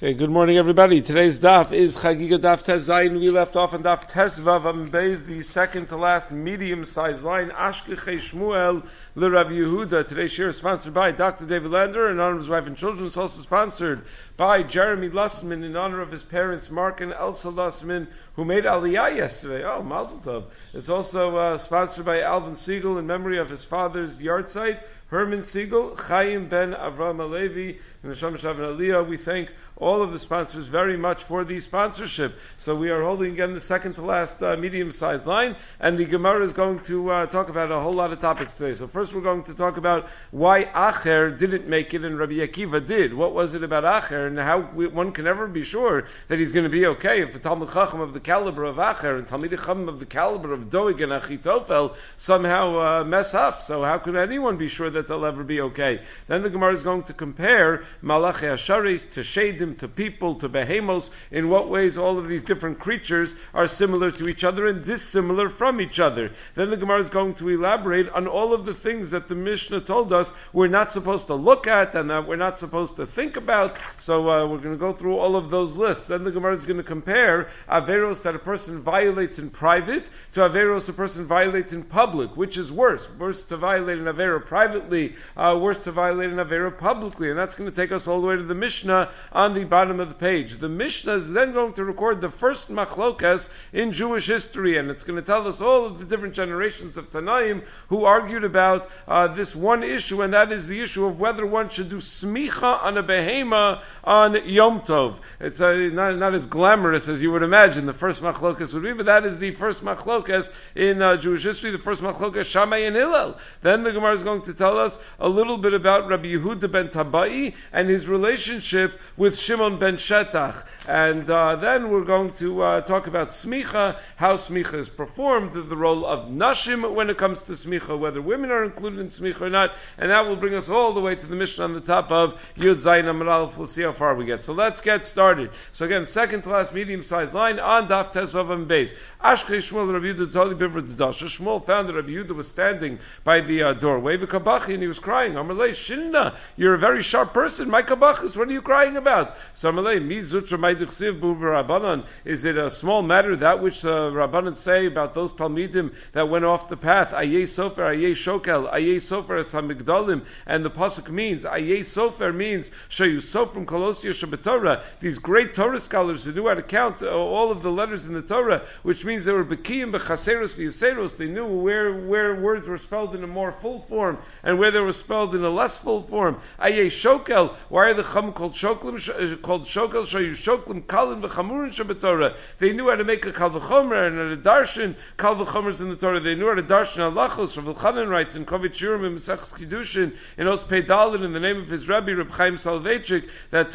Okay, good morning everybody. Today's daf is Chagiga Daf Tes Zayin. We left off on Daf Tes Vav Amud Beis, the second to last medium-sized line, Ashkechei Shmuel LeRav Yehuda. Today's share is sponsored by Dr. David Lander in honor of his wife and children. It's also sponsored by Jeremy Lussman in honor of his parents, Mark and Elsa Lussman, who made Aliyah yesterday. Oh, Mazel Tov. It's also sponsored by Alvin Siegel in memory of his father's yahrzeit, Herman Siegel, Chaim ben Avraham Alevi, and Neshama Shav and Aliyah. We thank all of the sponsors very much for the sponsorship. So we are holding again the second to last medium-sized line, and the Gemara is going to talk about a whole lot of topics today. So first we're going to talk about why Acher didn't make it and Rabbi Akiva did. What was it about Acher, and how one can never be sure that he's going to be okay if a Talmid Chacham of the caliber of Acher and Talmid Chacham of the caliber of Doeg and Achitofel somehow mess up. So how can anyone be sure that they'll ever be okay? Then the Gemara is going to compare Malachi Asharis to Shadim, to people, to behemos, in what ways all of these different creatures are similar to each other and dissimilar from each other. Then the Gemara is going to elaborate on all of the things that the Mishnah told us we're not supposed to look at and that we're not supposed to think about. So we're going to go through all of those lists. Then the Gemara is going to compare Averos that a person violates in private to Averos a person violates in public. Which is worse? Worse to violate an Avero privately, worse to violate an Avero publicly. And that's going to take us all the way to the Mishnah on the bottom of the page. The Mishnah is then going to record the first machlokas in Jewish history, and it's going to tell us all of the different generations of Tanaim who argued about this one issue, and that is the issue of whether one should do smicha on a behema on Yom Tov. It's not as glamorous as you would imagine the first machlokas would be, but that is the first machlokas in Jewish history, the first machlokas Shammai and Hillel. Then the Gemara is going to tell us a little bit about Rabbi Yehuda ben Tabai and his relationship with Shimon ben Shetach, and then we're going to talk about smicha, how smicha is performed, the role of nashim when it comes to smicha, whether women are included in smicha or not, and that will bring us all the way to the Mishnah on the top of Yud Zayin Amud Aleph. We'll see how far we get. So let's get started. So again, second to last medium-sized line on Daf Tes Vav Amud Beis. Ashkei Shmuel Rabbi Yehuda Tali Bivra D'Dasha. Shmuel found that Rabbi Yehuda was standing by the doorway, v'kabachi, and he was crying. Amalei Shinna, you're a very sharp person. My kabachis, what are you crying about? So Amalei Mi Zutra Ma'Dichsiv Bu Rabbanan. Is it a small matter that which Rabbanan say about those Talmidim that went off the path? Ayei Sofer, Ayei Shokel, Ayei Sofer as Hamigdalim, and the pasuk means Ayei Sofer means Shayu Sofrim Kolosia Shabbatorah. These great Torah scholars who knew how to count all of the letters in the Torah, which means they were Bekiyim Bechaseros V'Yaseros. They knew where words were spelled in a more full form and where they were spelled in a less full form. Ayei Shokel. Why are the Chum called Shokel? Called Shokel Shayu Shoklim Kalin V'Chamurin Shabbatorah. They knew how to make a Kal V'Chomer and a darshan Kal V'Chomers in the Torah. They knew how to darshan halachos. Rav Elchanan writes in Kovit Shiurim in Maseches Kiddushin in Os Pei Daled in the name of his Rebbe Reb Chaim Soloveitchik that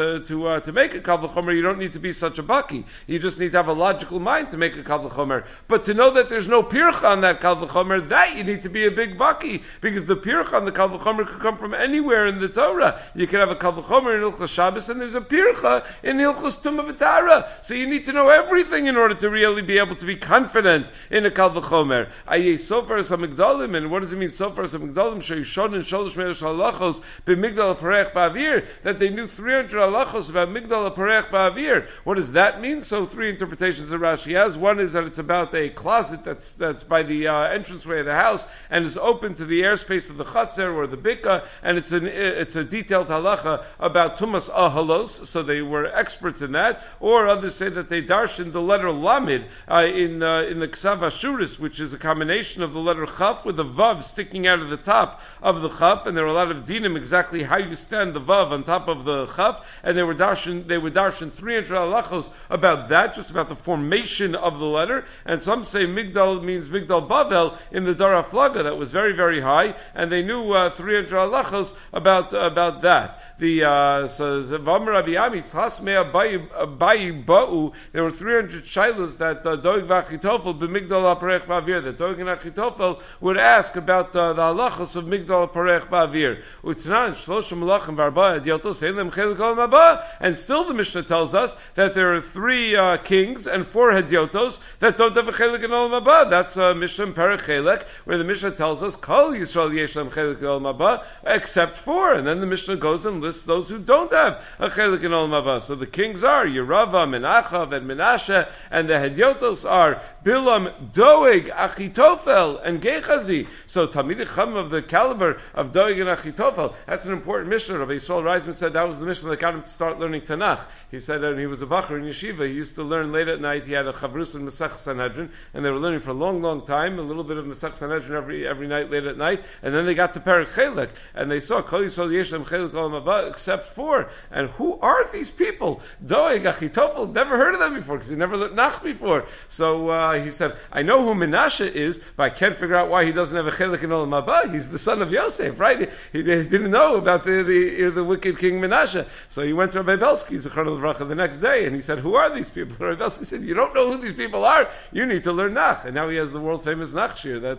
to make a Kal V'Chomer you don't need to be such a baki. You just need to have a logical mind to make a Kal V'Chomer. But to know that there's no pircha on that Kal V'Chomer, that you need to be a big baki, because the pircha on the Kal V'Chomer could come from anywhere in the Torah. You could have a Kal V'Chomer in Ilchos Shabbos and there's a pircha in Ilchos Tumah V'Tara. So you need to know everything in order to really be able to be confident in a Kal V'Chomer. Ayei Sofer as HaMigdalim, and what does it mean Sofer as HaMigdalim? Sheyushon and Sholosh Me'esh halachos b'Migdal HaParech Ba'avir, that they knew 300 halachos about Migdal HaParech Ba'avir. What does that mean? So three interpretations that Rashi has. One is that it's about a closet that's by the entranceway of the house and is open to the airspace of the Chatzer or the Bika, and it's a detailed halacha about Tumas Ahalos, so they were experts in that. Or others say that they darshan the letter Lamed in the Ksav Ashuris, which is a combination of the letter Chaf with a Vav sticking out of the top of the Chaf, and there were a lot of dinim exactly how you stand the Vav on top of the Chaf, and they would darshan 300 halachos about that, just about the formation of the letter. And some say Migdal means Migdal Bavel in the Dara Flaga, that was very, very high, and they knew 300 halachos about that. There were 300 shilas that Doeg v'Achitofel b'Migdal HaParech Ba'avir, that Doeg and Achitofel would ask about the halachos of Migdal HaParech Ba'avir. And still the Mishnah tells us that there are 3 kings and 4 hedyotos that don't have a chelik in Olam Haba. That's Mishnah Perek Chelek, where the Mishnah tells us Kol Yisrael Yesh Yeshem Chelik Olam Haba, except for, and then the Mishnah goes and lists those who don't have a Chelik in Olam Haba. So the kings are Yeravam and Achav and Menashe, and the Hedyotos are Bilam, Doeg, Achitofel, and Gechazi. So Talmidei Chacham of the caliber of Doeg and Achitofel, that's an important Mishnah. Rabbi Yisrael Reisman said that was the Mishnah that got him to start learning Tanakh. He said that when he was a Bachar in Yeshiva, he used to learn late at night. He had a Chavrus and Masech Sanhedrin, and they were learning for a long, long time, a little bit of Masech Sanhedrin every night, late at night, and then they got to Perek Chelek, and they saw Kol Yisrael Yeshem Chelek Olam Haba, except for, and who are these people? Doeg, Achitofel, never heard of them before, because he never learned Nach before. So he said, I know who Menashe is, but I can't figure out why he doesn't have a Chelek in Olam Haba. He's the son of Yosef, right? He didn't know about the wicked king Menashe. So he went to Rabbi Belsky, Zichron Livracha, the next day, and he said, who are these people? Rabbi Belsky said, you don't know who these people are? You need to learn Nach. And now he has the world famous Nach shir. But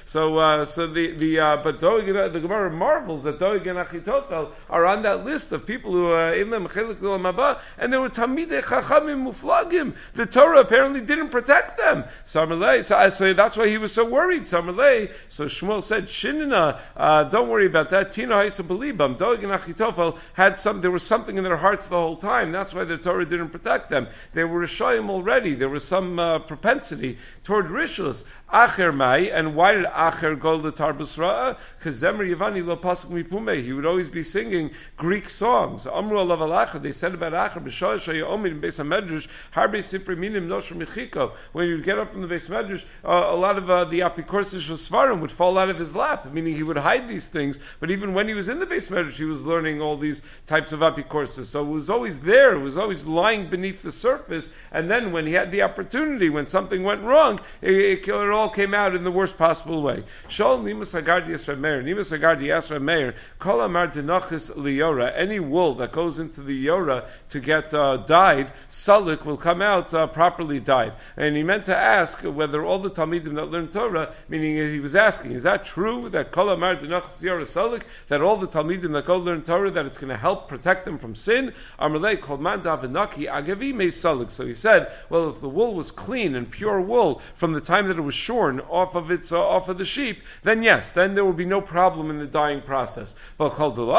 Doeg, the Gemara marvels that Doeg and Achitofel are on that list of people who in them Chelik Olam Haba, and they were Talmidei Chachamim Muflagim. The Torah apparently didn't protect them. So that's why he was so worried. So Shmuel said, Shinina, don't worry about that. Tina Haisa Belibam. Doeg and Achitofel there was something in their hearts the whole time. That's why the Torah didn't protect them. They were Rishayim already. There was some propensity toward Rishus. Acher Mai, and why did Acher go to Tarbus Ra'ah? Because Zemer Yavani lo pasuk mipume. He would always be singing Greek songs. Amru alav al Acher. They said about Acher, B'shah shaya omid in Beis HaMedrash, Harbe Sifrei Minim Nosher Mechiko. When you'd get up from the Beis HaMedrash, a lot of the Apikorsish of Svarim would fall out of his lap, meaning he would hide these things. But even when he was in the Beis HaMedrash, he was learning all these types of Apikorsis. So it was always there. It was always lying beneath the surface. And then when he had the opportunity, when something went wrong, it all came out in the worst possible way. Shol Nimus Hagardi Yasra Meir. Nimus Hagardi Yasra Meir. Kol Amar Denachis Liyora. Any wool that goes into the Yora to get dyed, Salik will come out properly dyed. And he meant to ask whether all the Talmidim that learn Torah, meaning he was asking, is that true that Kol Amar Denachis Liyora Salik, that all the Talmidim that go learn Torah, that it's going to help protect them from sin? Amalei Kol Man Davinaki Agavi Me Salik. So he said, well, if the wool was clean and pure wool from the time that it was shorn off of the sheep, then yes, then there would be no problem in the dyeing process. But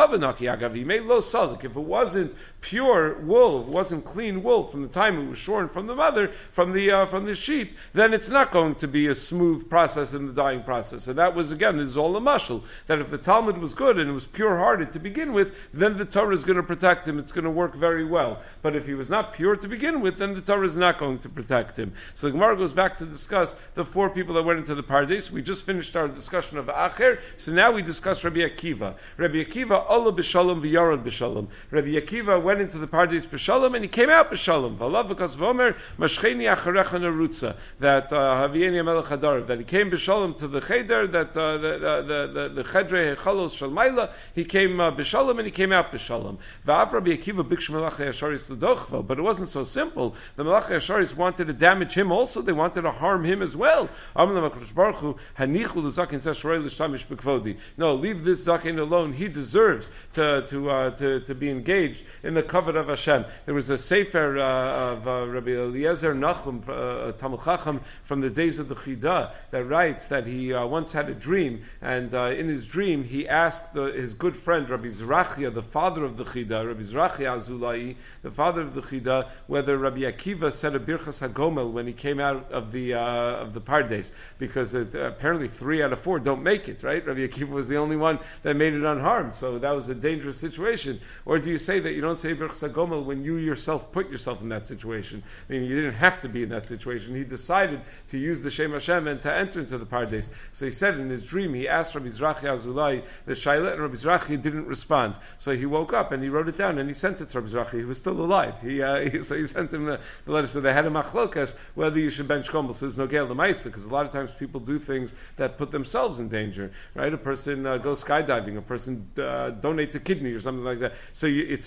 if it wasn't pure wool, it wasn't clean wool from the time it was shorn from the mother, from the sheep, then it's not going to be a smooth process in the dyeing process. And that was, again, this is all a mashal, that if the Talmud was good and it was pure-hearted to begin with, then the Torah is going to protect him. It's going to work very well. But if he was not pure to begin with, then the Torah is not going to protect him. So the Gemara goes back to discuss the four people that went into the Pardes. We just finished our discussion of Acher, so now we discuss Rabbi Akiva. Rabbi Akiva, Allah b'shalom v'yarad b'shalom. Rabbi Akiva went into the Pardes b'shalom and he came out b'shalom. V'alav v'kas v'omer, mashcheni acharecha nerutza. That Havieni Amelech Hadar, that he came b'shalom to the cheder, that the chedrei hechalos shalmaila, he came b'shalom and he came out b'shalom. V'av Rabbi Akiva b'ksh melachei Asharis l'dochva, but it wasn't so simple. The melachei Asharis wanted to damage him also, they wanted to harm him as well. No, leave this zaken alone. He deserves to be engaged in the covet of Hashem. There was a sefer of Rabbi Eliezer Nachum, Talmud Chacham, from the days of the Chida, that writes that he once had a dream, and in his dream he asked his good friend Rabbi Zrachia, the father of the Chida, Rabbi Zrachia Azulai, the father of the Chida, whether Rabbi Akiva said a Birchas HaGomel when he came out of the Pardes, because apparently 3 out of 4 don't make it, right? Rabbi Akiva was the only one that made it unharmed, so that was a dangerous situation. Or do you say that you don't say Birchas HaGomel when you yourself put yourself in that situation? I mean, you didn't have to be in that situation. He decided to use the Shem Hashem and to enter into the Pardes. So he said in his dream, he asked Rabbi Zrachia Azulai the Shaila, and Rabbi Zrachia didn't respond. So he woke up and he wrote it down and he sent it to Rabbi Zrachia. He was still alive. So he sent him the letter. So they had a machlokas whether you should bench Komel. So there's no Geil L'Maisa, because a lot of times people do things that put themselves in danger, right? A person goes skydiving, a person donates a kidney or something like that. So it's a surgery,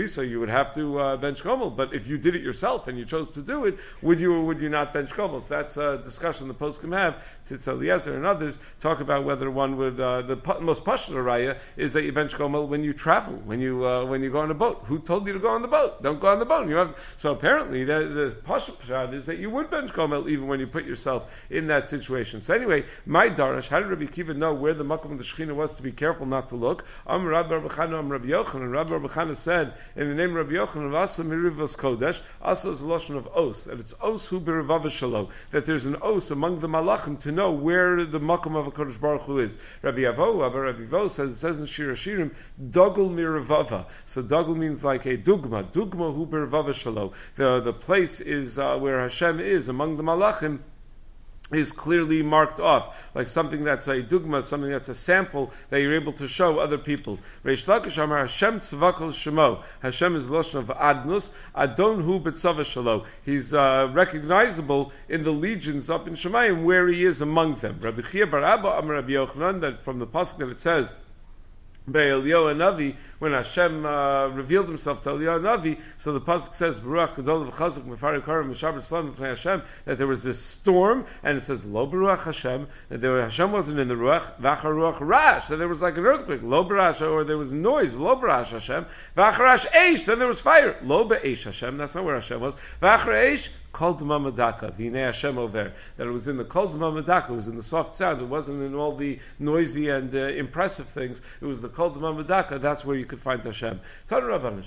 so you would have to bench komel. But if you did it yourself and you chose to do it, would you or would you not bench komel? So that's a discussion the poskim have. Tzitz Eliezer and others talk about whether one would. The most pashut raya is that you bench komel when you travel, when you go on a boat. Who told you to go on the boat? Don't go on the boat. So apparently the pashut pshat is that you would bench komel even when you put yourself in that situation. So anyway, my darash, how did Rabbi Akiva know where the makom of the Shechina was to be careful not to look? Rabbi Yochanan said in the name of Rabbi Yochanan, Asa mirivos kodesh, Asa is a lotion of os, that it's os hu b'revava shalo, that there's an os among the malachim to know where the makom of a Kodesh Baruch Hu is. Rabbi Avo says in Shir Hashirim, dogel mirevava. So dogel means like a dugma hu b'revava shalo. The place is where Hashem is among the malachim, is clearly marked off, like something that's a dugma, something that's a sample that you're able to show other people. Reish Lakish Amar Hashem tzvakol shemo. Hashem is loshon of adnus, adon hu b'tzava shalo. He's recognizable in the legions up in Shemayim where he is among them. Rabbi Chia bar Abba Amar Rabbi Yochanan, that from the pasuk that it says, Eliyahu Navi, when Hashem revealed himself to Eliyahu Navi, so the pasuk says, "Baruch Gadol v'Chazak Mefari Karim M'Shaber Shalom B'Fnei Hashem," that there was this storm, and it says, "Lo Baruch Hashem," that Hashem wasn't in the ruach, "V'achar Ruach Rash," that there was like an earthquake, "Lo Barash," or there was noise, "Lo Barash Hashem," "V'achar Eish," then there was fire, "Lo Be'esh Hashem," that's not where Hashem was, "V'achar Eish." Kol Dma Madaka, V'hinei Hashem over, that it was in the Kol Dma Madaka, it was in the soft sound, it wasn't in all the noisy and impressive things, it was the Kol Dma Madaka, that's where you could find Hashem. There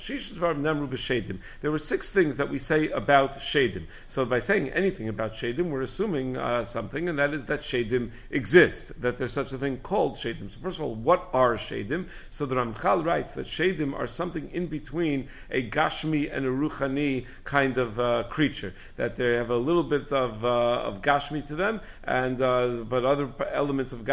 were 6 things that we say about Shadim. So by saying anything about Shadim, we're assuming something, and that is that Shadim exist, that there's such a thing called Shadim. So first of all, what are Shadim? So the Ramchal writes that Shadim are something in between a Gashmi and a Ruchani kind of creature, that they have a little bit of Gashmi to them, and but other elements of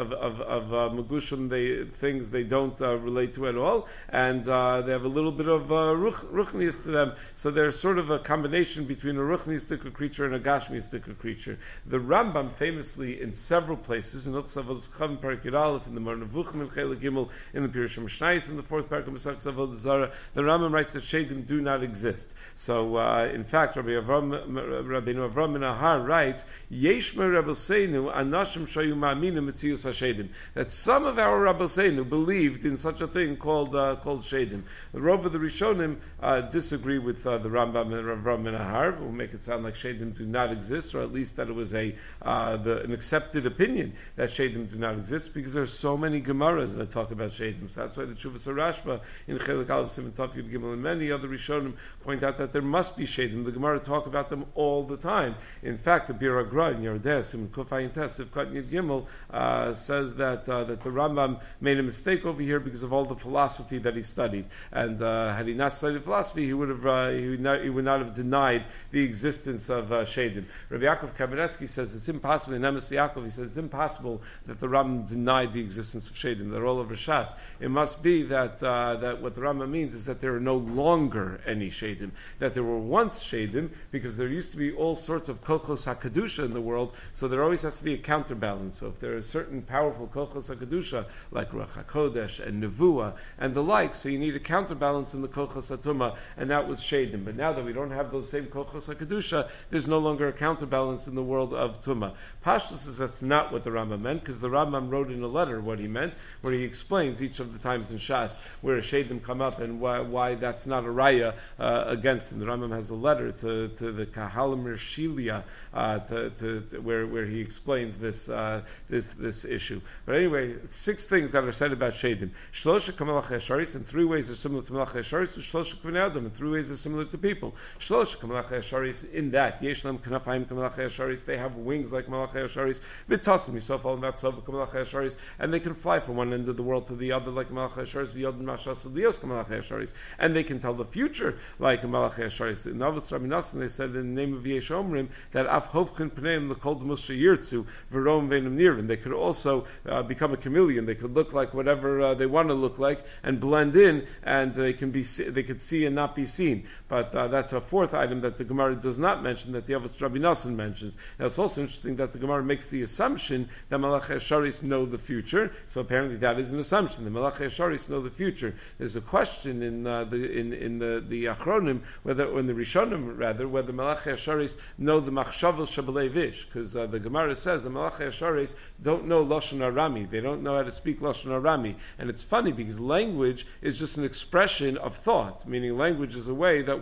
Magushim, things they don't relate to at all, and they have a little bit of Ruchnius to them, so they're sort of a combination between a Ruchniistic creature and a Gashmiistic creature. The Rambam famously, in several places, in Ilchus Chavim Parak Yud Aleph, in the Moreh Nevuchim, in Chelik Gimel, in the Pirush Mishnayos, in the 4th Parak of Masechtas Avodah Zarah, the Rambam writes that Shadim do not exist. So, in fact, Rabbeinu Avram ben Ahar writes, Yeshmer Rabbeinu Anashim Shayu Ma'aminim Mitzius HaShadim, that some of our Rabbeinu believed in such a thing called Shadim. The Rov of the Rishonim disagree with the Rambam and Avram ben Ahar, who make it sound like Shadim do not exist, or at least that it was an accepted opinion that Shadim do not exist, because there are so many Gemaras that talk about Shadim. So that's why the Tshuvas Rashba in Chelik Aleph Siman Tov Yud Gimel and many other Rishonim point out that there must be Shadim. The Gemara talk about them all the time. In fact, the Bir Agra in Yerdeh Siman Kuf Ayin Tes Sivkat Yud Gimel says that the Rambam made a mistake over here because of all the philosophy that he studied, and had he not studied philosophy, he would not have denied the existence of Shadim. Rabbi Yaakov Kamenetsky says it's impossible in Emes Yaakov. He says it's impossible that the Rambam denied the existence of Shadim. They're all over Shas. It must be that what the Rambam means is that there are no longer any Shadim. That there were once Shadim because there used to be all sorts of kochos hakadusha in the world. So there always has to be a counterbalance. So if there are certain powerful kochos hakadusha like Ruach HaKodesh and Nevuah and the like, so you need a counterbalance in the kochos hatuma, and that was Shadim. But now that we don't have those same kochos hakadusha, there's no longer a counterbalance in the world of Tumah. Pashtus says that's not what the Rambam meant, because the Rambam wrote in a letter what he meant, where he explains each of the times in Shas where a Shadim come up and why that's not a raya against him. The Rambam has a letter to the Kahalimir Shilia where he explains this issue. But anyway, 6 things that are said about Shadim. Shlosha Kamelach Yasharis, in 3 ways are similar to Melach Yasharis, Shlosha K'vnei Adam, in 3 ways are similar to people. Shlosha Kamelach Yasharis, in that Yeshlam Kanafayim Kamelach Yasharis, they have wings like Melach Yasharis, V'tasim Yisov Al Matzov Kamelach Yasharis, and they can fly from one end of the world to the other like Melach Yasharis, V'yodin Mashas Lios Kamelach Yasharis, and they can tell the future like Melach Yasharis. In Avos Rabbi Nassim they said that in the name of Yesh Omrim, that Af Hovchin Pneim L'Kol D'Mus Sheyirtzu V'Rom V'Enim Nirim. They could also become a chameleon. They could look like whatever they want to look like and blend in, and they could see and not be seen. But that's a fourth item that the Gemara does not mention, that the Avos Rabbi Nassan mentions. Now it's also interesting that the Gemara makes the assumption that Malachi Asharis know the future. So apparently that is an assumption. The Malachi Asharis know the future. There's a question in the Achronim, whether Malachi Asharis know the Machshavos Shabbalei Vish, because the Gemara says the Malachi Asharis don't know Lashon Arami. They don't know how to speak Lashon Arami. And it's funny because language is just an expression of thought, meaning language is a way that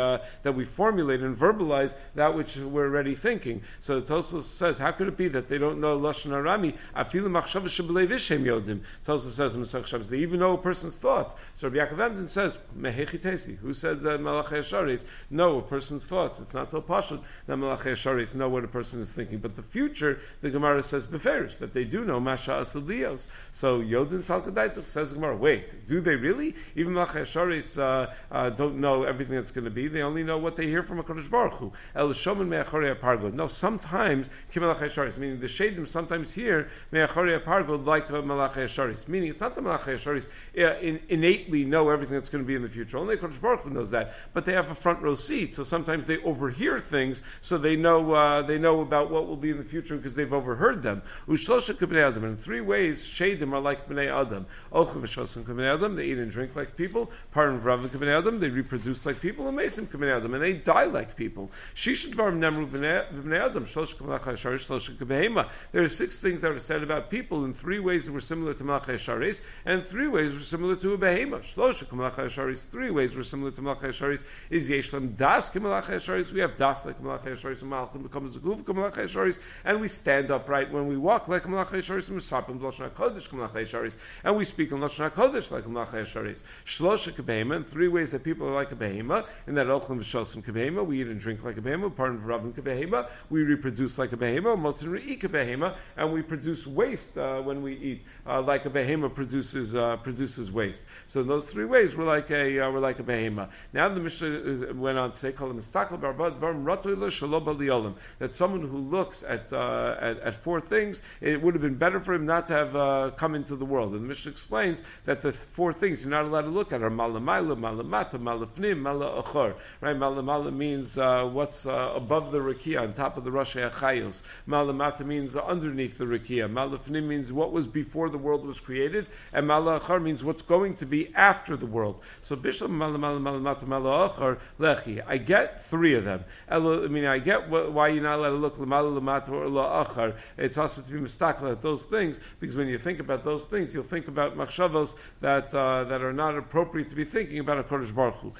we formulate and verbalize that which we're already thinking. So it also says, how could it be that they don't know Lashon Arami? Afilu Machshavos Shabbalei Vish Hem Yodim. It also says in Masech Shabbos, they even know a person's thoughts. So Rabbi Yaakov Emden says, Mehechi Tesi, who said that Malachi Asharis know a person's thoughts? It's not so pashut that Malachi Asharis know what a person is thinking. But the future, the Gemara says beferish, that they do know Masha Asadios. So Yodin Salkadaituk says Gemara, wait, do they really? Even Malachi Asharis don't know everything that's going to be. They only know what they hear from HaKadosh Baruch Hu. El Shomen Me'achorei HaPargod. No, sometimes Malachi Asharis, meaning the Shadim sometimes hear Me'achorei HaPargod like Malachi Asharis. Meaning it's not the Malachi Asharis innately know everything that's going to be in the future. Only HaKadosh Baruch Hu knows that. But they have a front row seat, so sometimes they overhear things, so they know about what will be in the future because they've overheard them. Ushlosha K'bnei Adam. In three ways, Shadim are like Bnei Adam. Ochel v'shosim K'bnei Adam. They eat and drink like people. Paran v'ravim K'bnei Adam. They reproduce like people. And Mesim K'bnei Adam. And they die like people. Shisha Dvarim Nemru Bnei Adam. Shlosh K'malach HaSharis. Shlosh K'behema. There are 6 things that are said about people in 3 ways that were similar to Malach HaSharis, and 3 ways were similar to a behema. Shlosh K'malach HaSharis. 3 ways were similar to Malach HaSharis. Is Yeshlam Das K'malach HaSharis. We have Das like Malach HaSharis, and Malachim becomes a Guv K'malach HaSharis, and we stand upright when we walk like Malach HaSharis, and Misapim Lashon HaKodesh K'malach HaSharis, and we speak in Lashon HaKodesh like Malach HaSharis. Shlosh K'behema. In 3 ways that people are like a behema, in that Ochlim V'shosim K'behema, we eat and drink like a behema. Paran v'ravim K'behema, we reproduce like a behema. Motzin Re'i K'behema, and we produce waste when we eat, like a behema produces waste. So in those 3 ways, we're like a behema. Now the Mishnah went on to say, that someone who looks at 4 things, it would have been better for him not to have come into the world. And the Mishnah explains that the 4 things you're not allowed to look at are malamayla, malamata, malafnim, mala achor. Right? Malamala means what's above the rakia, on top of the Rosh Hachayos. Malamata means underneath the rakia. Malafnim means what was before the world was created, and mala achor means what's going to be after the world. So bishlam malamala, malamata, mala achor lechi. I get 3 of them. I get why you're not allowed to look lamala, lamata, or la achor. It's also to be mistakal at those things, because when you think about those things, you'll think about machshavos that are not appropriate to be thinking about a Kodesh Baruch Hu.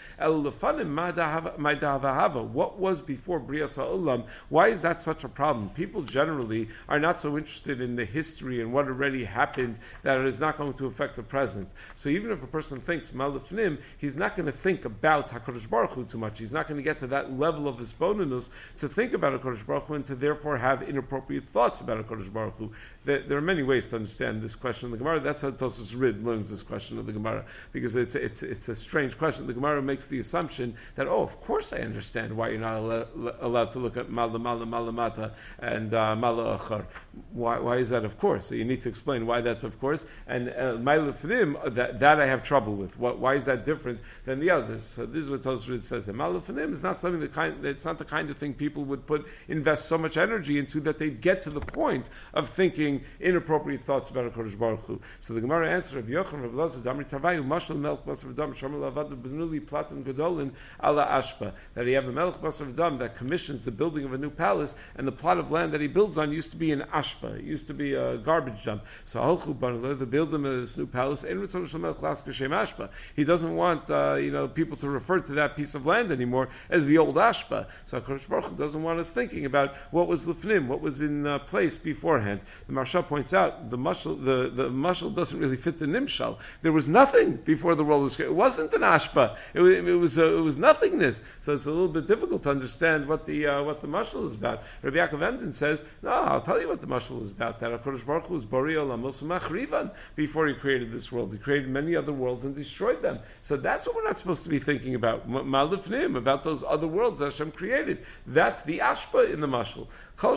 What was before Brias HaOlam? Why is that such a problem? People generally are not so interested in the history and what already happened that it is not going to affect the present. So even if a person thinks Malafnim, he's not going to think about HaKadosh Baruch Hu too much. He's not going to get to that level of his bonus to think about HaKadosh Baruch Hu and to therefore have inappropriate thoughts about HaKadosh Baruch Hu. There are many ways to understand this question of the Gemara. That's how Tosfos Rid learns this question of the Gemara, because it's a strange question. The Gemara makes the assumption that, of course I understand why you're not allowed to look at Mala Mata and Mala Achar. Why is that of course? So you need to explain why that's of course. And Malafnim, that I have trouble with. Why is that different than the others? So this is what Tosfos Rid says. Malafnim is not something it's not the kind of thing people would invest so much energy into that they'd get to the point of thinking inappropriate thoughts about HaKadosh Baruch Hu. So the Gemara answered, Rabbi Yochanan, Rabbi Lazar, Damri Tavayu, Mashal Melch Basar V'Dam, Shomer Lavad Benuli Platan Gedolin Ala Ashpa. That he have a Melch Basar V'Dam that commissions the building of a new palace, and the plot of land that he builds on used to be an Ashpa. It used to be a garbage dump. So Halchu Barle, they build him this new palace. He doesn't want people to refer to that piece of land anymore as the old Ashpa. So HaKadosh Baruch Hu doesn't want us thinking about what was Lifnim, what was in place beforehand. The Maharsha points out the mashal doesn't really fit the nimshal. There was nothing before the world was created. It wasn't an ashpa. It was nothingness. So it's a little bit difficult to understand what the mashal is about. Rabbi Yaakov Emden says, no, I'll tell you what the mashal is about. That HaKadosh Baruch Hu was Borei Olamos Machrivan before he created this world. He created many other worlds and destroyed them. So that's what we're not supposed to be thinking about. Malifnim, about those other worlds. worlds that Hashem created. That's the ashpa in the mashal.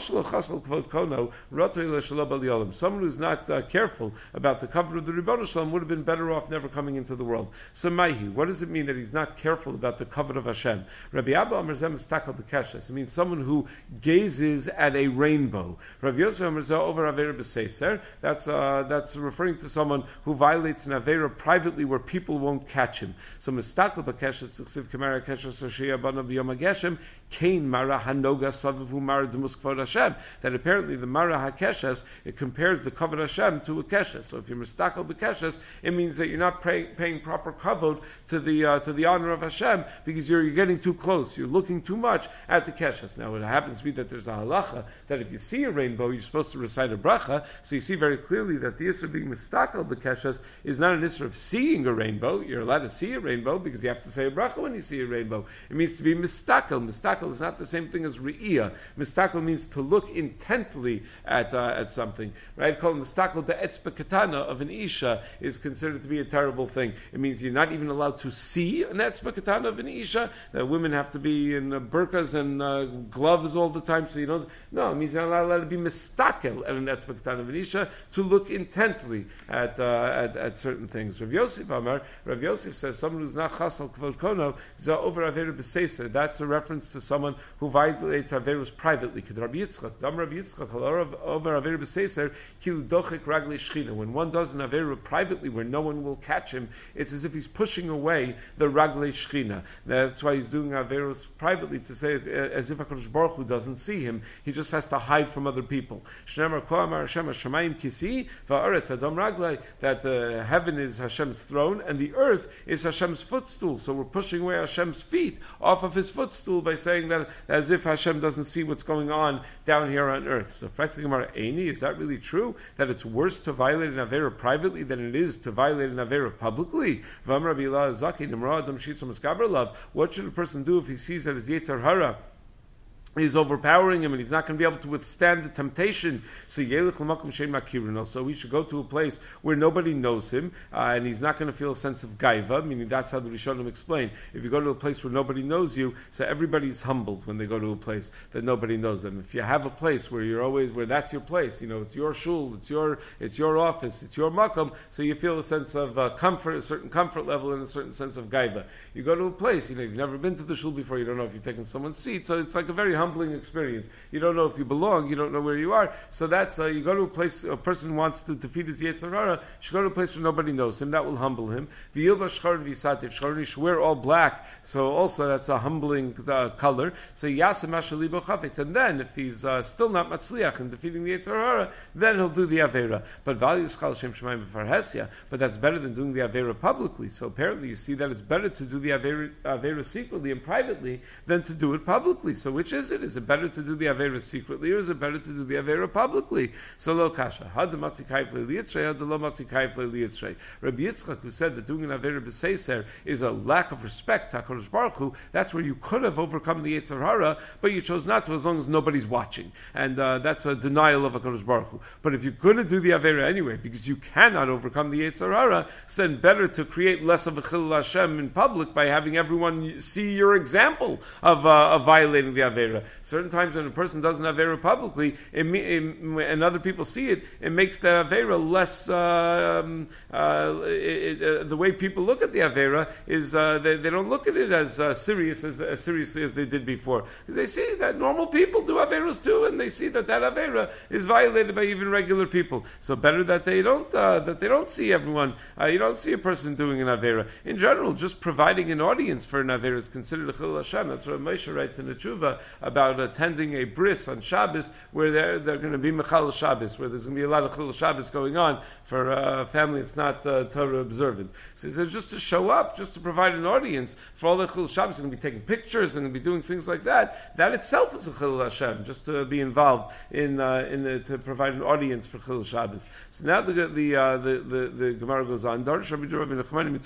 Someone who's not careful about the cover of the Ribbon Shalom would have been better off never coming into the world. So Maihi, what does it mean that he's not careful about the cover of Hashem? Rabbi Abba Amar Zem Istakal B'Keshes. It means someone who gazes at a rainbow. Rabbi Yosef Amar Zeh over Avera B'Seiser. That's referring to someone who violates an Avera privately where people won't catch him. So Mistakal B'Keshes Tzivsiv Kamara Keshes Hoshea Bana B'Yom HaGeshem Kain Mara Hanoga Savavu Mara Demus Kvod Hashem. That apparently the Mara HaKeshes, it compares the Kavod Hashem to a Keshes. So if you're Mistakal B'Keshes, it means that you're not paying proper kavod to the honor of Hashem because you're getting too close. You're looking too much at the keshes. Now it happens to be that there's a halacha that if you see a rainbow, you're supposed to recite a bracha. So you see very clearly that the issur of being mistakal b'keshes is not an issur of seeing a rainbow. You're allowed to see a rainbow because you have to say a bracha when you see a rainbow. It means to be mistakal. Mistakal is not the same thing as re'iyah. Mistakal means to look intently at something. Right? Called mistakal be'etzba katana of an isha is considered to be a terrible thing. It means you're not even allowed to see an etzba katana of an isha. That women have to be in burqas and gloves all the time, so you don't. No, it means you're not allowed to be mistakel at an etzba katana of an isha, to look intently at certain things. Rav Yosef says someone who's not chasal kvod kono za over avera b'seiser. That's a reference to someone who violates averos privately. K'd Rabbi Yitzchak, Dam Rabbi Yitzchak over avera b'seiser kilu dochek raglei shchina. When one does an avera privately where no one will catch him, it's as if he's pushing away the raglei shchina. That's why he's doing averos privately, to say as if HaKadosh Baruch Hu doesn't see him. He just has to hide from other people. Shneimar ko amar Hashem hashamayim kisi va'aretz adam raglei, that the heaven is Hashem's throne and the earth is Hashem's footstool. So we're pushing away Hashem's feet off of his footstool by saying that as if Hashem doesn't see what's going on down here on earth. So is that really true? That it's worse to violate an avera privately than it is to violate an avera publicly? What should a person do if he sees that his Yetzer Hara is overpowering him and he's not going to be able to withstand the temptation? So we should go to a place where nobody knows him and he's not going to feel a sense of gaiva, meaning that's how the Rishonim explain. If you go to a place where nobody knows you, so everybody's humbled when they go to a place that nobody knows them. If you have a place where that's your place, it's your shul, it's your office, it's your makom, so you feel a sense of comfort, a certain comfort level and a certain sense of gaiva. You go to a place, you've never been to the shul before, you don't know if you're taking someone's seat, so it's like a very humbling experience. You don't know if you belong, you don't know where you are. So that's, you go to a place, a person wants to defeat his Yetzer Hara, you should go to a place where nobody knows him, that will humble him. Shcharon, you should wear all black, so also that's a humbling color. So Yasem Ashalibo Chafetz, and then if he's still not Matzliach in defeating the Yetzer Hara, then he'll do the Avera. But that's better than doing the Avera publicly. So apparently you see that it's better to do the Avera secretly and privately than to do it publicly. So which is it? Is it better to do the Avera secretly, or is it better to do the Avera publicly? So lo kasha. Had the Matzikayf le'liyitzrei, had the lo Matzikayf le'liyitzrei. Rabbi Yitzchak, who said that doing an Avera b'seiser is a lack of respect to HaKadosh Baruch Hu, that's where you could have overcome the Yetzer Hara, but you chose not to as long as nobody's watching. And that's a denial of HaKadosh Baruch Hu. But if you're going to do the Avera anyway, because you cannot overcome the Yetzer Hara, so then better to create less of a Chilul Hashem in public by having everyone see your example of violating the Avera. Certain times when a person does an Avera publicly, and other people see it, it makes the Avera less, the way people look at the Avera is, they don't look at it as seriously as they did before. Because they see that normal people do Averas too, and they see that Avera is violated by even regular people. So better that they don't see everyone, you don't see a person doing an Avera. In general, just providing an audience for an Avera is considered a Chilul Hashem. That's what Moshe writes in the Tshuva about attending a bris on Shabbos, where they're going to be Mechal Shabbos, where there's going to be a lot of Chilul Shabbos going on for a family that's not Torah observant. So he said just to show up, just to provide an audience for all the Chilul Shabbos, they're going to be taking pictures and going to be doing things like that. That itself is a Chilul Hashem, just to be involved to provide an audience for Chilul Shabbos. So now the Gemara goes on.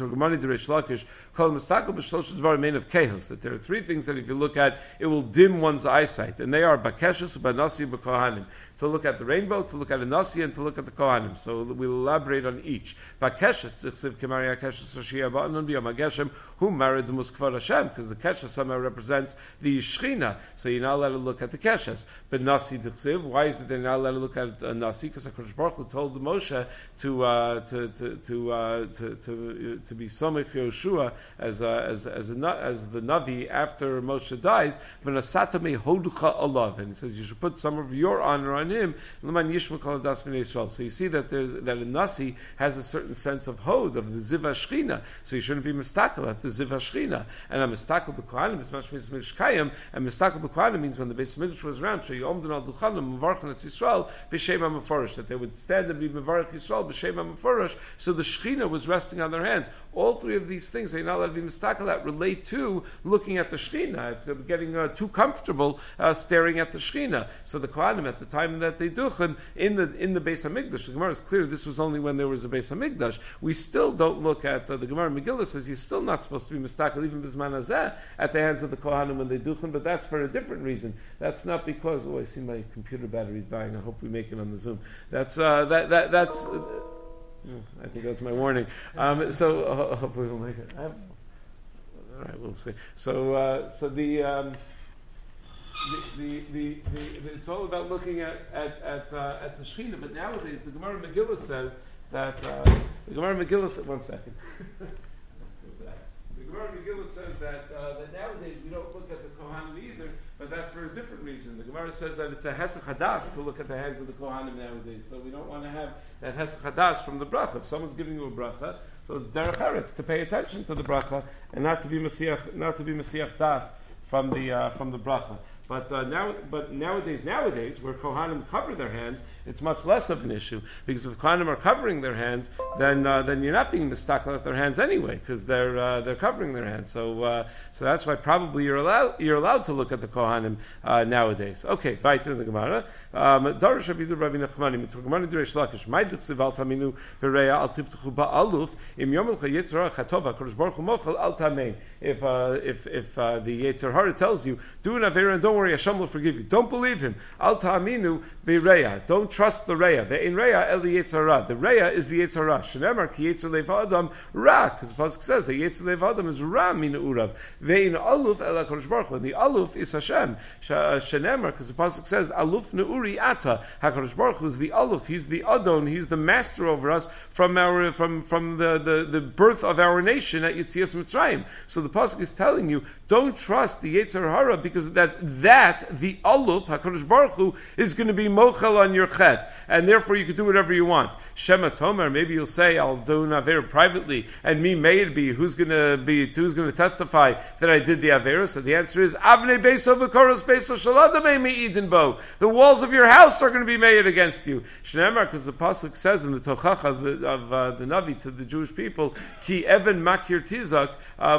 That there are three things that if you look at, it will dim one's one's eyesight, and they are bakeshes, banasi, b'kohanim. To look at the rainbow, to look at a nasi, and to look at the kohanim. So we'll elaborate on each. Bakeshes, tzivsiv kemari hakeshes Shia ba'anon b'yom hageshem, who married the muskvar Hashem, because the keshes somehow represents the Shechina. So you're not allowed to look at the keshes. But nasi tzivsiv, why is it they're not allowed to look at a nasi? Because HaKadosh Baruch Hu told Moshe to be Somech Yoshua as the Navi after Moshe dies. V'nasatame hoducha alav, and he says you should put some of your honor on him. So you see that a nasi has a certain sense of hod, of the ziva shchina. So you shouldn't be mistakel at the ziva shchina. And a mistakel b'kohanim is mashmis mishkayim. And mistakel b'kohanim means when the Beis Hamikdash was around, so you omden al duchanim mevarchen at Yisrael b'shem ha'meforish, that they would stand and be mevarch Yisrael b'shem ha'meforish. So the shchina was resting on their hands. All three of these things they're not allowed to be mistakel at relate to looking at the shchina, at getting too comfortable staring at the shchina. So the kohanim at the time that they duchen in the Beis Hamikdash, the Gemara is clear this was only when there was a Beis Hamikdash. We still don't look at the Gemara Megillah says you're still not supposed to be mistakel even bisman hazeh at the hands of the kohanim when they duchen, but that's for a different reason. That's not because I see my computer battery is dying. I hope we make it on the Zoom. That's I think that's my warning. So hopefully we'll make it. All right, we'll see. So it's all about looking at the Shechina. But nowadays the Gemara Megillah says that the Gemara Megillah says, one second. The Gemara Megillah says that nowadays we don't look at the Kohanim either, but that's for a different reason. The Gemara says that it's a Hesach Hadas to look at the hands of the Kohanim nowadays, so we don't want to have that Hesach Hadas from the bracha. If someone's giving you a bracha, so it's derech eretz to pay attention to the bracha and not to be Masiach Das from the bracha. But nowadays, where Kohanim cover their hands, it's much less of an issue, because if Kohanim are covering their hands, then you're not being mistakel at their hands anyway, because they're covering their hands. So that's why probably you're allowed to look at the Kohanim nowadays. Okay, weiter in the Gemara. Darash Abidu Rabbi Nachmani Mitugmani Diresh Lakish Ma'idchsiv Al Taminu Bereya Al Tiftuchu Ba'aluf Im Yomel Chayetzra Chatova Kodesh Baruch Hu Mochel Al Tamein. If the Yetzer Hara tells you do an avera and don't worry, Hashem will forgive you, don't believe him. Al Ta'aminu Bereya. Don't trust the Reya. The Ein Reya El Yetzer Hara. The Reya is the Yetzer Hara. Shenemar Ki Yetzer Lev Adam Ra, because the pasuk says that Yetzer Lev Adam is Ra Min Urav. Ve'in Aluf El Kodesh Baruch Hu. And the Aluf is Hashem. Shenemar, because the pasuk says Aluf Neuri Ata. HaKadosh Baruch Hu is the Aluf. He's the Adon. He's the master over us from the birth of our nation at Yetzias Mitzrayim. So the pasuk is telling you, don't trust the Yetzer Hara, because that the Aluf HaKadosh Baruch Hu is going to be mochel on your chet, and therefore you can do whatever you want. Shema Tomer, maybe you'll say, I'll do an aver privately, and me may it be, who's going to testify that I did the avera? So the answer is, Avnei Beiso v'koros Beiso shaladamei me'idin bo. The walls of your house are going to be made against you. Shneimar, because the pasuk says in the Tochacha of the Navi to the Jewish people, Ki even makir tizak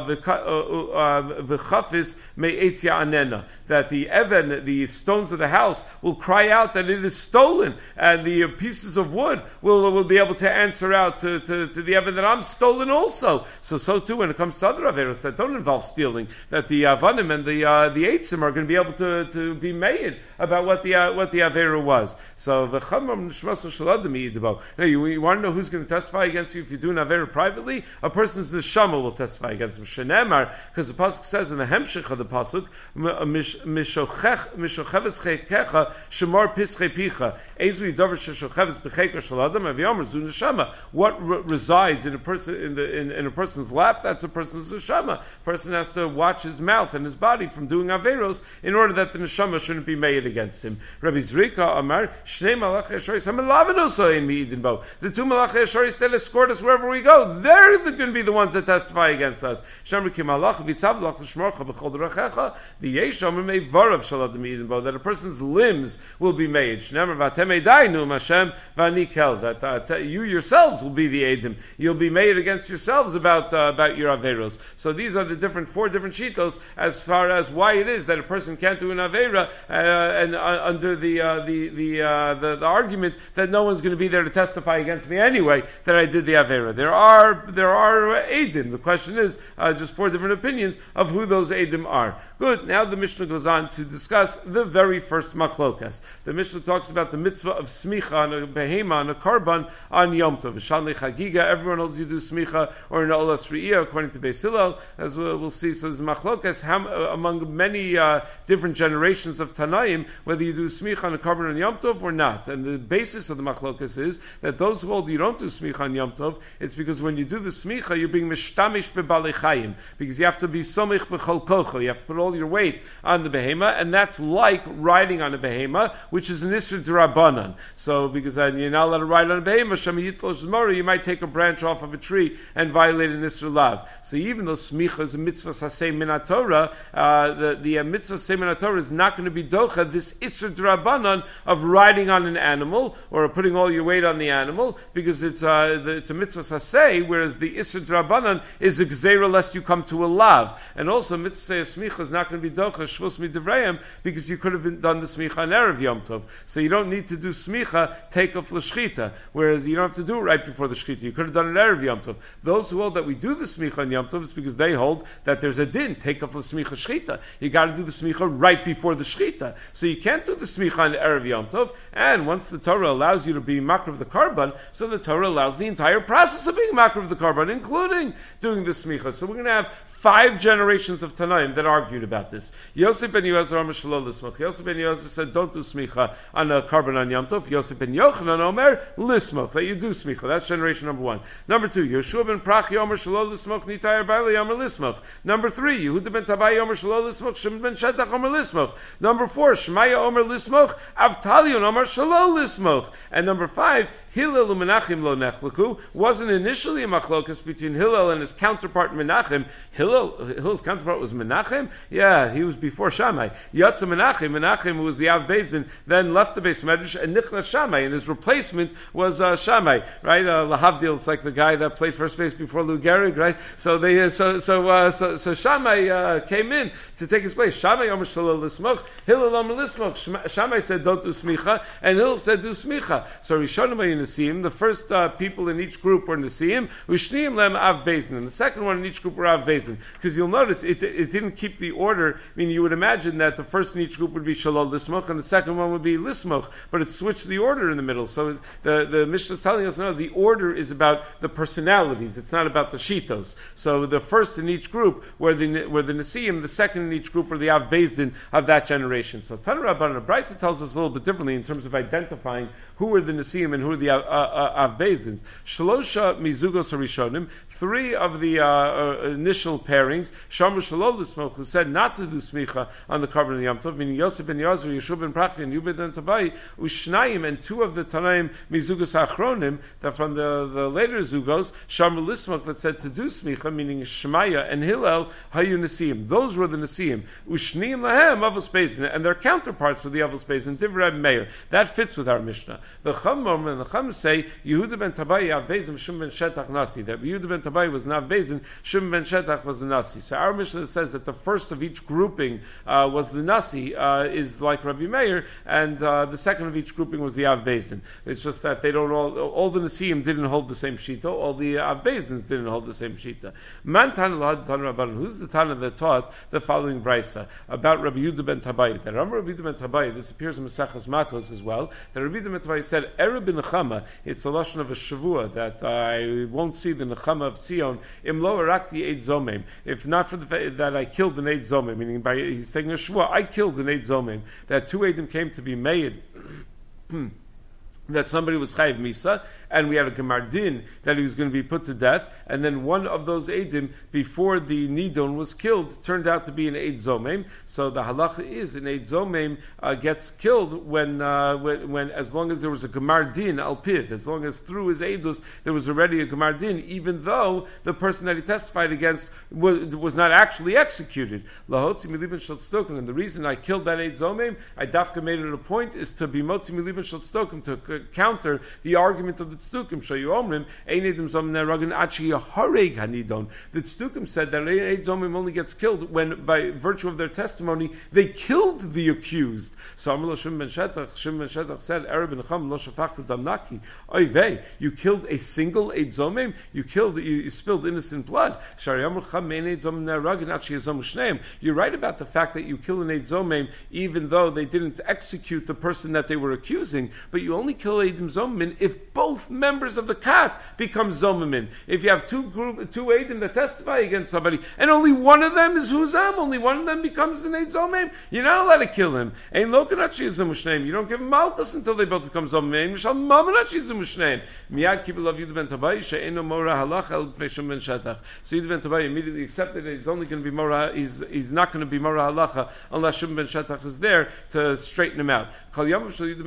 v'chafis me'etzia anena, that the stones of the house will cry out that it is stolen, and the pieces of wood will be able to answer out to the Evan that I'm stolen also. So too when it comes to other averos that don't involve stealing, that the avanim and the eitzim are going to be able to be made about what the avera was. So the chamam nishmas shaladam yidbo. Now you want to know who's going to testify against you if you do an avera privately? A person's neshama will testify against him. Shenemar, because the pasuk says in the hemshich of the pasuk, mishocheves chekecha shemar pischei picha ezui davar sheshocheves b'cheker shaladam aviyomer zu neshama. What resides in a person in a person's lap? That's a person's neshama. Person has to watch his mouth and his body from doing averos in order that the neshama shouldn't be made against him. Rabbi Zrika Amar Shnei Malachei Hasharis Hamalavanosa in Meidin Bo. The two Malachei Hasharis that escort us wherever we go, they're going to be the ones that testify against us. Shamri Kimalach Vitzav Lach Shmorcha B'Chol D'Rachecha the Yesham Mei Varav Shalad Meidin Bo, that a person's limbs will be made. Shnemer Vatemei Dainu Hashem Vanikel, that you yourselves will be the Eidim. You'll be made against yourselves about your averos. So these are the four different shitos as far as why it is that a person can't do an avera, and under the argument that no one's going to be there to testify against me anyway that I did the avera. There are eidim. The question is just four different opinions of who those eidim are. Good. Now the Mishnah goes on on to discuss the very first machlokas. The Mishnah talks about the mitzvah of smicha on a behema, on a karban, on Yom Tov. Shalnei chagiga, everyone holds you do smicha, or in olas re'iyah, according to Beis Hillel, as we'll see. So there's machlokas among many different generations of Tanaim, whether you do smicha on a karban on Yom Tov or not. And the basis of the machlokas is that those who hold you don't do smicha on Yom Tov, it's because when you do the smicha, you're being mishtamish bebalei chayim, because you have to be somich b'chol kocho, you have to put all your weight on the behema, and that's like riding on a behema, which is an isur d'Rabbanan. So, because you're not allowed to ride on a behema, shamayitlosh zmora, you might take a branch off of a tree and violate an isur lav. So even though smicha is a mitzvah saseh min haTorah, the mitzvah saseh min haTorah is not going to be docha this isur d'Rabbanan of riding on an animal or putting all your weight on the animal, because it's a mitzvah saseh, whereas the isur d'Rabbanan is a gzeira lest you come to a lav. And also mitzvah smicha is not going to be docha shvus midivrayim, because you could have done the smicha on erev Yom Tov. So you don't need to do smicha take off l'shchita, whereas you don't have to do it right before the shchita. You could have done it erev Yom Tov. Those who hold that we do the smicha on Yom Tov is because they hold that there's a din take off l'smicha shchita. You got to do the smicha right before the shchita. So you can't do the smicha on erev Yom Tov. And once the Torah allows you to be makar of the karban, so the Torah allows the entire process of being makar of the karban, including doing the smicha. So we're going to have 5 generations of Tanaim that argued about this. Yosef ben Yozer Omer Shelo Lismoch. Yosef ben Yozer said, don't do smicha on a karban on Yom Tov. Yosef ben Yochanan Omer Lismoch, that you do smicha. That's generation number 1. Number 2, Yeshua ben Prachi Omer Shelo Lismoch Nitayar Bailey Omer Lismoch. Number 3, Yehuda ben Tabai Omer Shelo Lismoch Shimon ben Shetach Omer Lismoch. Number 4, Shmaya Omer Lismoch Avtalion Omer Shelo Lismoch. And number 5, Hillel Menachem lo nechlaku. Wasn't initially a machlokas between Hillel and his counterpart Menachem. Hillel's counterpart was Menachem. Yeah, he was before Shammai. Yatsa Menachem, who was the Av Beis Din, then left the Beis Medrash and nichnas Shammai, and his replacement was Shammai. Right? Lahavdil, it's like the guy that played first base before Lou Gehrig, right? So Shammai came in to take his place. Shammai Omer Shelo Lismoch, Hillel Omer Lismoch. Shammai said don't do smicha, and Hillel said do smicha. So Rishonim Nesiim, the first people in each group were Nesiim, Ushniim Lem Av Beis Din, and the second one in each group were Av Beis Din. Because you'll notice it didn't keep the order. I mean, you would imagine that the first in each group would be Shalol Lismoch, and the second one would be Lismoch, but it switched the order in the middle. So the Mishnah is telling us, no, the order is about the personalities, it's not about the Shitos. So the first in each group were the Nesiim, the second in each group were the Av Beis Din of that generation. So Tana Rabbanan Brisa tells us a little bit differently in terms of identifying who were the Nesiim and who were the Av Beis Dins. Shlosha mizugos harishonim, 3 of the initial pairings, Shamru Shalol Lismoch, who said not to do smicha on the karban of Yom Tov, meaning Yosef ben Yozer, Yeshua ben Prachi, and Yubed ben Tabai, Ushnayim, and 2 of the Tanaim mizugos achronim, that from the later zugos, Shamru Lismoch, that said to do smicha, meaning Shmaya and Hillel, Hayu Nesiim. Those were the Nesiim. Ushniim lahem Avos Beis Din, and their counterparts were the Avos Beis Din, Divrei Meir. That fits with our Mishnah. The Chumam and the Chum say Yehuda ben Tabai Av Beis Din, Shimon ben Shetach Nasi. That Yehuda ben Tabai was not Beis Din, Shimon ben Shetach was the Nasi. So our Mishnah says that the first of each grouping was the Nasi, is like Rabbi Meir, and the second of each grouping was the Av Beis Din. It's just that they don't all the Nasiim didn't hold the same shita, all the Av Beis Dins didn't hold the same shita. Man Tana Lahad Tana Rabbanan. Who's the Tana that taught the following brisa about Rabbi Yehuda ben Tabai? That Rabbi Yehuda ben Tabai, this appears in Maseches Makos as well, that Rabbi Yehuda ben Tabai said, Erev b'nechama, it's a lashon of a shavua, that I won't see the nechama of Tzion, im lo arakti eid zomim, if not for the fact that I killed an eid zomim, meaning he's taking a shavua, I killed an eid zomim, that 2 eidim came to be made, that somebody was chayiv misa, and we had a Gemar Din that he was going to be put to death, and then one of those Eidim, before the Nidon was killed, turned out to be an Eid Zomem. So the halacha is an Eid Zomem gets killed when as long as there was a Gemar Din al Piv, as long as through his Eidus there was already a Gemar Din, even though the person that he testified against was not actually executed. Lahotzi milibin shel tzedakah, and the reason I killed that Eid Zomem, I dafka made it a point, is to be motzi milibin shel tzedakah, counter the argument of the Tzdukim. Shayu Omrim, Ein Edim Zomim Neragan Achi Hareg Hanidon. The Tzdukim said that Ein Zomim only gets killed when, by virtue of their testimony, they killed the accused. So Amar Shimon ben Shetach said, Erev ben Cham lo shafachta dam naki. Oy vey, you killed a single Eid Zomim, you spilled innocent blood. Shari Amar Cham Ein Eid Zomim Neragan Achi Zom Shneim. You're right about the fact that you killed an Eid Zomim even though they didn't execute the person that they were accusing, but you only kill Eidim Zomimin if both members of the kat become Zomimin. If you have two Eidim that testify against somebody, and only one of them is Huzam, only one of them becomes an Eid Zomim, you're not allowed to kill him. You don't give him Malchus until they both become Zomimin. Miyad Kibbul of Yud ben Tabai, She'eno Mora Halach El Pnei ben Shetach. So Yud ben Tabai immediately accepted that he's only going to be Mora, he's not going to be Mora Halacha unless Shimon ben Shetach is there to straighten him out. And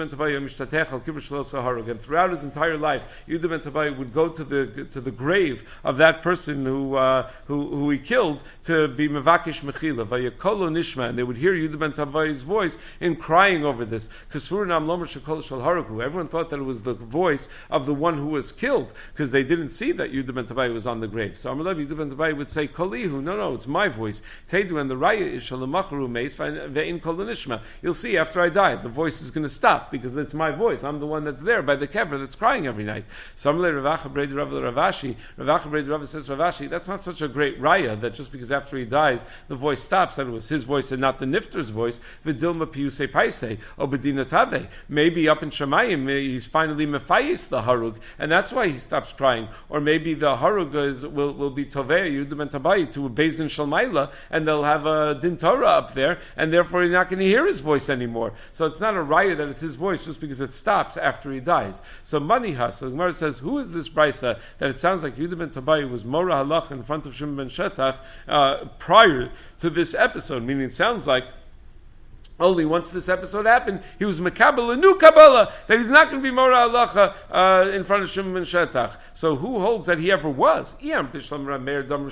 throughout his entire life, Yehuda ben Tabai would go to the grave of that person who he killed to be mevakish mechila. Vayakolo nishma, and they would hear Yehuda ben Tabai's voice in crying over this. Everyone thought that it was the voice of the one who was killed because they didn't see that Yehuda ben Tabai was on the grave. So Amalev Yehuda ben Tabai would say Kolihu, no, it's my voice. Teidu, and the raya is shalamacharu meis ve'in kol nishma. You'll see after I die, the voice is going to stop because it's my voice. I'm the one that's there by the kever that's crying every night. Samle Ravacha Brei Ravashi. Ravacha Brei Ravashi says Ravashi, that's not such a great raya that just because after he dies the voice stops, that it was his voice and not the nifter's voice. V'dilma piuse paise obedina tave. Maybe up in Shemayim he's finally mefayis the harug, and that's why he stops crying. Or maybe the harug will be tovei Yehuda ben Tabai to a Beis Din Shalmaila, and they'll have a din Torah up there, and therefore you're not going to hear his voice anymore. So it's not a raya that it's his voice just because it stops after he dies. So Maniha, so the Gemara says, who is this brisa that it sounds like Yehuda ben Tabai was Mora Halach in front of Shimon ben Shetach prior to this episode? Meaning it sounds like only once this episode happened, he was Mekabel, a new Kabbalah, that he's not going to be Mora Halacha in front of Shimon ben Shetach. So who holds that he ever was? If you say like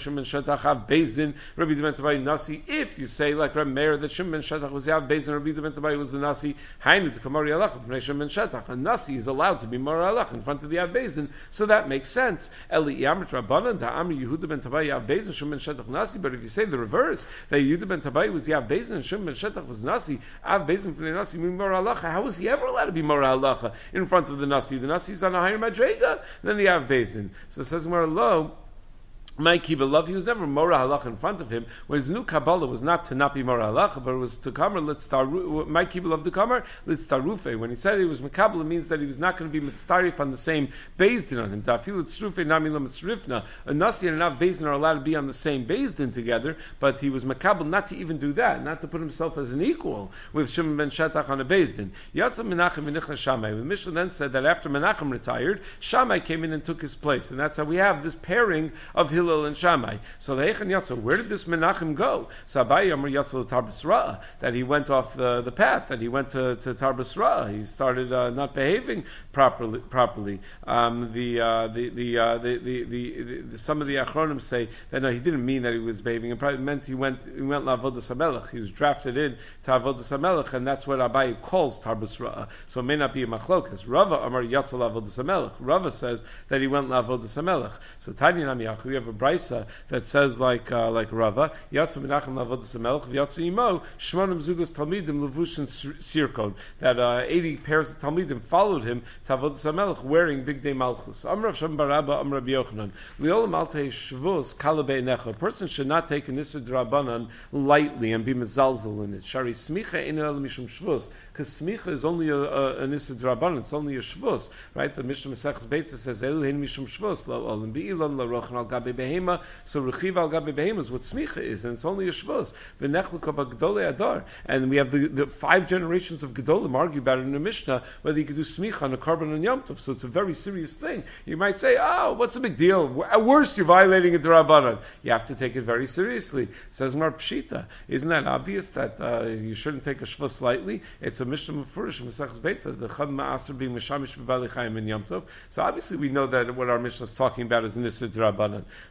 Reb Meir that Shimon ben Shetach was Yav Beis Din, Rabbi ben Tabai was the Nasi, Hainu to Kamari Halacha from Shimon ben Shetach. A Nasi is allowed to be Mora Halacha in front of the Yav Beis Din, so that makes sense. Eli Yamrit Rabbanan, the Amri Yehuda ben Tabai Yav Beis Din, Shimon ben Shetach Nasi. But if you say the reverse, that Yehuda ben Tabai was Yav Beis Din and Shimon ben Shetach was Nasi, how is he ever allowed to be Mora Halacha in front of the Nasi? The Nasi is on a higher madrega than the Av Beis Din. So it says Gemara Lo, my Kibbutz, he was never Mora Halach in front of him. When his new Kabbalah was not to not be Mora Halach, but it was to Kamar Litztaru. My Kibbutz to Kamar Litztarufe. When he said he was Mekabel, it means that he was not going to be Mitztarif on the same Beis Din on him. Ta'afil Litzrufe Namila Mitzrifna. A Nasi and an Av Beis Din are allowed to be on the same Beis Din together, but he was Mekabel not to even do that, not to put himself as an equal with Shimon ben Shetach on a Beis Din. Yatzah Menachem v'nichna Shammai. The Mishnah then said that after Menachem retired, Shammai came in and took his place, and that's how we have this pairing of Hillel and Shammai. So the Eichen Yatzel, where did this Menachem go? So Abaye Amar Yatzel Tarbis Ra'ah, that he went off the path, that he went to Tarbis Ra'ah. He started not behaving properly. Some of the Achronim say that no, he didn't mean that he was behaving. It probably meant he went La'avodas HaMelech. He was drafted in to Avodas HaMelech, and that's what Abaye calls Tarbis Ra'ah. So it may not be a machlokas. Rava Amar Yatzel La'avodas HaMelech. Rava says that he went La'avodas HaMelech. So Tanya Namiach, we have a brisa that says like Rava, Yatsu Menachem Lavodas HaMelech, Yatsu Imo, Shmonim Zugos Talmidim Levushin Sirkon, that 80 pairs of Talmidim followed him to Avodas HaMelech wearing Big Day Malchus. Amrav Shem Barabba, Amrav Yochanan, Liolam Alte Shvus Kalabei Necha. A person should not take an Isser Drabanan lightly and be mezalzel in it. Shari Smicha Ein El Mishum Shvus, because Smicha is only an Isser Drabanan, it's only a Shvus, right? The Mishnah Maseches Beitza says Elu Hein Mishum Shvus, Lo Olam Be'ilan, Lo Rochen Al Gabi Behema. So Rechiv al Gabi Behema is what Smicha is, and it's only a Shvus. V'nechluka Gedolei Adar, and we have the 5 generations of Gedolim argue about it in the Mishnah whether you could do Smicha on a carbon and Yom Tov. So it's a very serious thing. You might say, oh, what's the big deal? At worst, you're violating a D'Rabbanan. You have to take it very seriously. It says Mar Pshita. Isn't that obvious that you shouldn't take a Shvus lightly? It's a Mishnah Mefurish Maseches Beitza, the Chad Ma'aser being Meshamish B'Bali Chayim in Yom Tov. So obviously we know that what our Mishnah is talking about is an Isser D'Rabbanan.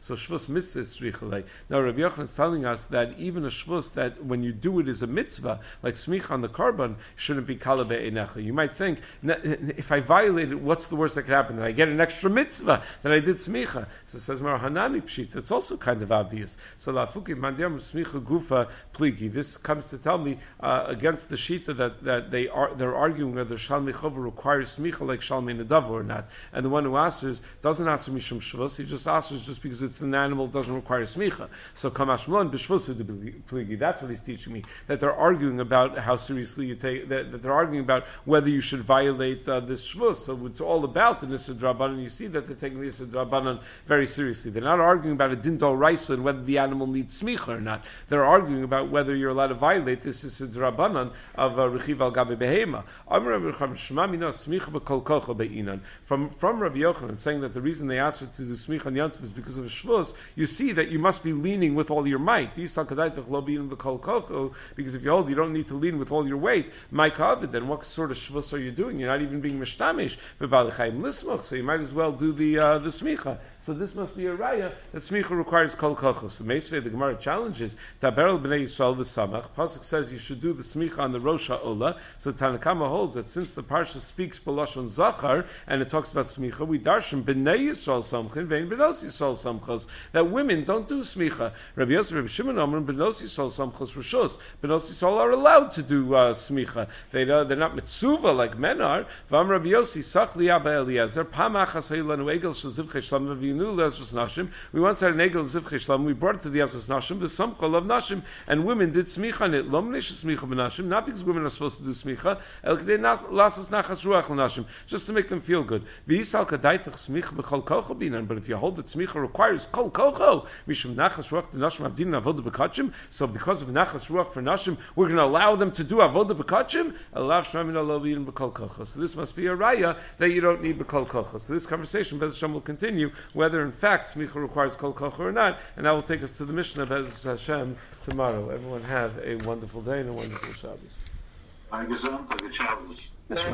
So shvus mitzvah is tzricha. Now Rabbi Yochanan is telling us that even a shvus that when you do it is a mitzvah, like smicha on the korban, shouldn't be kala be'einecha. You might think, if I violate it, what's the worst that could happen? That I get an extra mitzvah that I did smicha. So it says Mar Hanani pshita. It's also kind of obvious. So lafuki mandiam smicha gufa pligi. This comes to tell me against the shita that they're arguing whether shalmei chova requires smicha like shalmei nadav or not. And the one who answers doesn't answer mishum shvus. He just answers just because it's an animal doesn't require smicha. So kamash malon b'shvus pligi. That's what he's teaching me. That they're arguing about how seriously you take that they're arguing about whether you should violate this shvus. So it's all about the Nisad Rabbanan. You see that they're taking the Nisad Rabbanan very seriously. They're not arguing about a din d'oraisa and whether the animal needs smicha or not. They're arguing about whether you're allowed to violate this Nisad Rabbanan of rechiv al gabe behema. From Rabbi Yochanan saying that the reason they asked her to do smicha on Yom Tov is because of a shvus. You see that you must be leaning with all your might. Because if you hold, you don't need to lean with all your weight. Then what sort of shvus are you doing? You're not even being mishtamish. So you might as well do the smicha. So this must be a raya that smicha requires kol kochos. So Meisvei, the Gemara challenges Taberel b'nei Yisrael v'samach. Pasuk says you should do the smicha on the Rosh Ha'olah. So Tanakama holds that since the parsha speaks b'lashon zachar and it talks about smicha, we darshan b'nei Yisrael samchin vein b'nos Yisrael samchos, that women don't do smicha. Rabbi Yosef, Rabbi Shimon Amram b'nos Yisrael samchos rishos. B'nos Yisrael are allowed to do smicha. They're not mitzuva like men are. Vam Rabbi Yossi sach li Abba Eliezer pamachas haylanu egel shel zivchei shlam v'yinu le'ezros nashim. We once had an egel of zivchei shlam. We brought it to the ezros nashim. The samcha of nashim, and women did smicha on it. Lo mnesh smicha b'nashim. Not because women are supposed to do smicha. El k'dei lasas nachas ruach l'nashim, just to make them feel good. V'yisal kadaitach smicha b'chol kocho binan. But if you hold that smicha requires kol kocho, mishum nachas ruach the nashim avdin avoda b'kachim. So because of nachas ruach for nashim, we're going to allow them to do avoda b'kachim. Alav shmamin lo b'yin b'kol kocho. So this must be a raya that you don't need b'kol kocho. So this conversation, Bez Hashem, will continue whether in fact smicha requires kol kocho or not, and that will take us to the Mishnah Bez Hashem tomorrow. Everyone have a wonderful day and a wonderful Shabbos.